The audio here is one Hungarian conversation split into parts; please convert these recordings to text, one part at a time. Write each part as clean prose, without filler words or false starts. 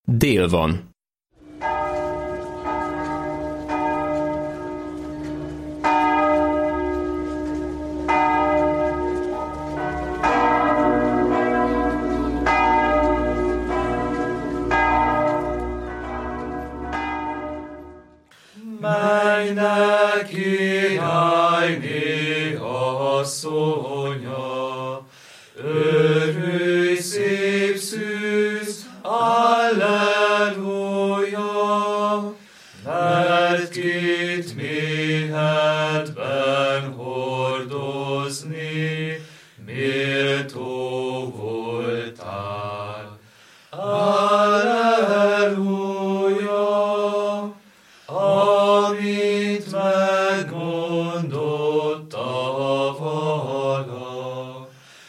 Dél van. Mennek királyné asszonya, örülj szép szűz, alleluja, mert kit méhedben hordozni, méltó voltál. Alleluja, amit megmondott a vala,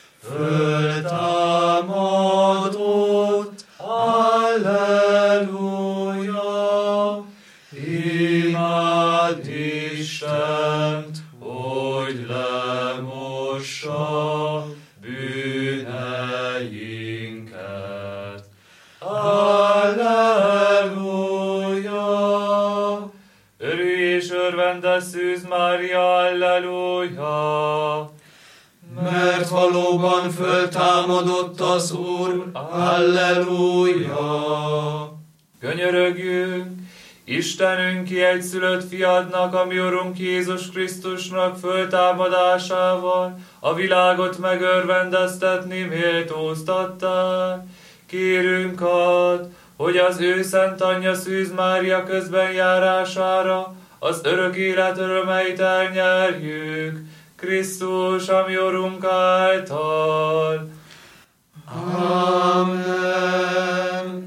föltámadott, alleluja, imád Istent, hogy lemossa bűneinket. Alleluja! Örülj és örvendes Szűz Mária, alleluja! Mert valóban föltámadott az Úr, alleluja! Könyörögjünk, Istenünk, ki egyszülött fiadnak, a mi Urunk Jézus Krisztusnak föltámadásával a világot megörvendeztetni méltóztattál. Kérünk add, hogy az ő Szent Anyja Szűz Mária közben járására az örök élet örömeit elnyerjük, Krisztus, a mi Urunk által. Amen.